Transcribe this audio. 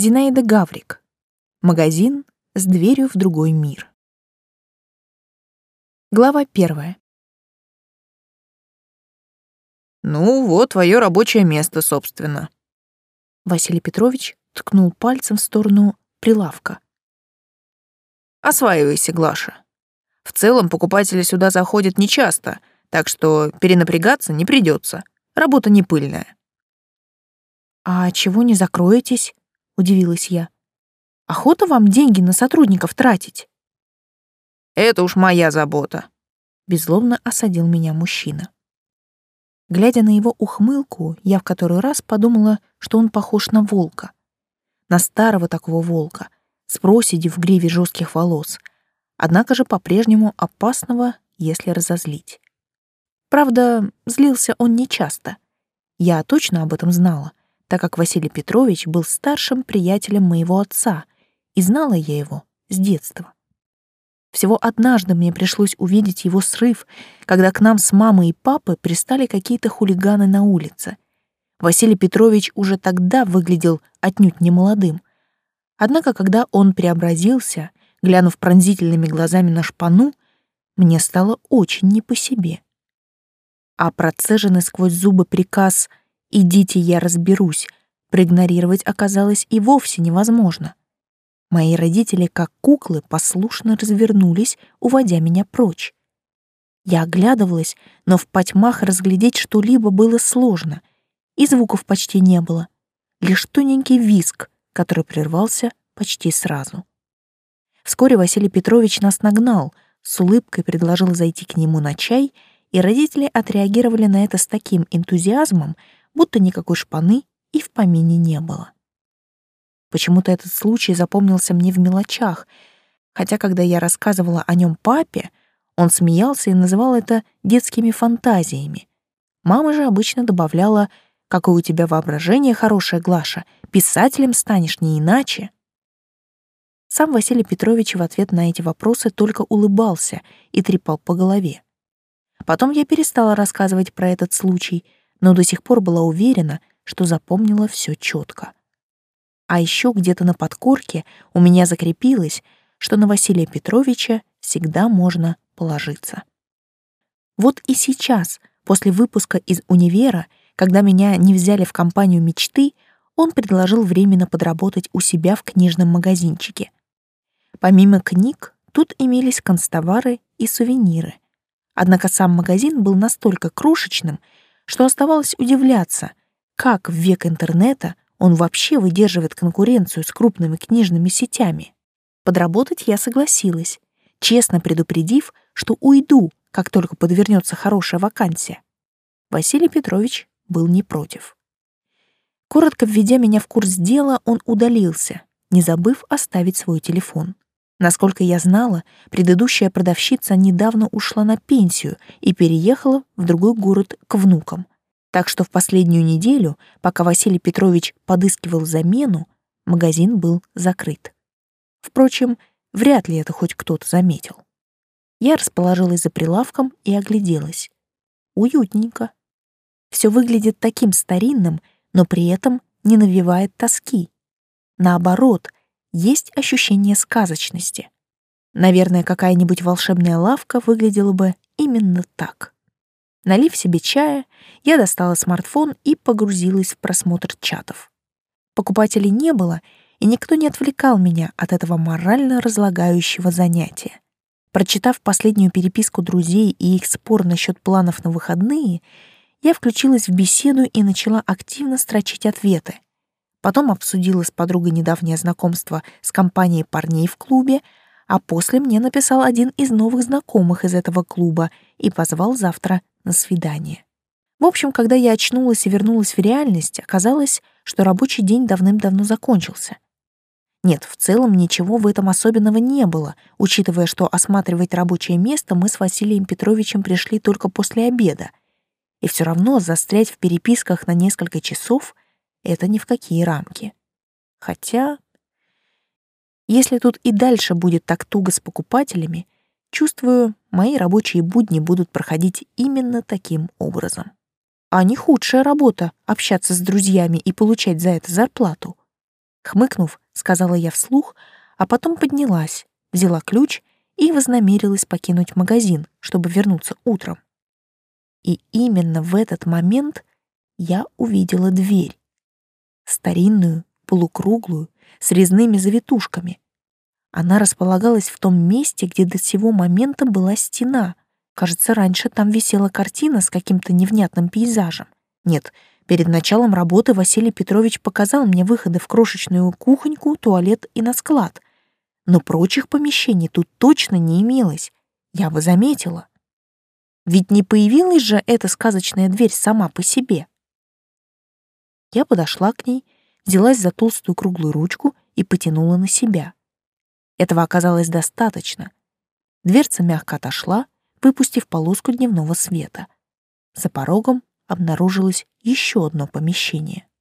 Зинаида Гаврик. Магазин с дверью в другой мир. Глава 1. «Ну, вот твое рабочее место, собственно». Василий Петрович ткнул пальцем в сторону прилавка. «Осваивайся, Глаша. В целом покупатели сюда заходят нечасто, так что перенапрягаться не придется. Работа не пыльная». «А чего не закроетесь?» — удивилась я. «Охота вам деньги на сотрудников тратить?» «Это уж моя забота», — беззлобно осадил меня мужчина. Глядя на его ухмылку, я в который раз подумала, что он похож на волка. На старого такого волка, с проседью в гриве жестких волос, однако же по-прежнему опасного, если разозлить. Правда, злился он нечасто. Я точно об этом знала, так как Василий Петрович был старшим приятелем моего отца, и знала я его с детства. Всего однажды мне пришлось увидеть его срыв, когда к нам с мамой и папой пристали какие-то хулиганы на улице. Василий Петрович уже тогда выглядел отнюдь не молодым. Однако, когда он преобразился, глянув пронзительными глазами на шпану, мне стало очень не по себе. А процеженный сквозь зубы приказ «идите, я разберусь» проигнорировать оказалось и вовсе невозможно. Мои родители, как куклы, послушно развернулись, уводя меня прочь. Я оглядывалась, но в потьмах разглядеть что-либо было сложно, и звуков почти не было, лишь тоненький визг, который прервался почти сразу. Вскоре Василий Петрович нас нагнал, с улыбкой предложил зайти к нему на чай, и родители отреагировали на это с таким энтузиазмом, будто никакой шпаны и в помине не было. Почему-то этот случай запомнился мне в мелочах, хотя когда я рассказывала о нем папе, он смеялся и называл это детскими фантазиями. Мама же обычно добавляла: «Какое у тебя воображение хорошее, Глаша, писателем станешь не иначе». Сам Василий Петрович в ответ на эти вопросы только улыбался и трепал по голове. Потом я перестала рассказывать про этот случай, но до сих пор была уверена, что запомнила все четко. А еще где-то на подкорке у меня закрепилось, что на Василия Петровича всегда можно положиться. Вот и сейчас, после выпуска из универа, когда меня не взяли в компанию мечты, он предложил временно подработать у себя в книжном магазинчике. Помимо книг, тут имелись канцтовары и сувениры. Однако сам магазин был настолько крошечным, что оставалось удивляться, как в век интернета он вообще выдерживает конкуренцию с крупными книжными сетями. Подработать я согласилась, честно предупредив, что уйду, как только подвернется хорошая вакансия. Василий Петрович был не против. Коротко введя меня в курс дела, он удалился, не забыв оставить свой телефон. Насколько я знала, предыдущая продавщица недавно ушла на пенсию и переехала в другой город к внукам. Так что в последнюю неделю, пока Василий Петрович подыскивал замену, магазин был закрыт. Впрочем, вряд ли это хоть кто-то заметил. Я расположилась за прилавком и огляделась. Уютненько. Все выглядит таким старинным, но при этом не навевает тоски. Наоборот, есть ощущение сказочности. Наверное, какая-нибудь волшебная лавка выглядела бы именно так. Налив себе чая, я достала смартфон и погрузилась в просмотр чатов. Покупателей не было, и никто не отвлекал меня от этого морально разлагающего занятия. Прочитав последнюю переписку друзей и их спор насчет планов на выходные, я включилась в беседу и начала активно строчить ответы. Потом обсудила с подругой недавнее знакомство с компанией парней в клубе, а после мне написал один из новых знакомых из этого клуба и позвал завтра на свидание. В общем, когда я очнулась и вернулась в реальность, оказалось, что рабочий день давным-давно закончился. Нет, в целом ничего в этом особенного не было, учитывая, что осматривать рабочее место мы с Василием Петровичем пришли только после обеда. И все равно застрять в переписках на несколько часов — это ни в какие рамки. Хотя, если тут и дальше будет так туго с покупателями, чувствую, мои рабочие будни будут проходить именно таким образом. А не худшая работа — общаться с друзьями и получать за это зарплату. Хмыкнув, сказала я вслух, а потом поднялась, взяла ключ и вознамерилась покинуть магазин, чтобы вернуться утром. И именно в этот момент я увидела дверь. Старинную, полукруглую, с резными завитушками. Она располагалась в том месте, где до сего момента была стена. Кажется, раньше там висела картина с каким-то невнятным пейзажем. Нет, перед началом работы Василий Петрович показал мне выходы в крошечную кухоньку, туалет и на склад. Но прочих помещений тут точно не имелось. Я бы заметила. Ведь не появилась же эта сказочная дверь сама по себе. Я подошла к ней, взялась за толстую круглую ручку и потянула на себя. Этого оказалось достаточно. Дверца мягко отошла, выпустив полоску дневного света. За порогом обнаружилось еще одно помещение.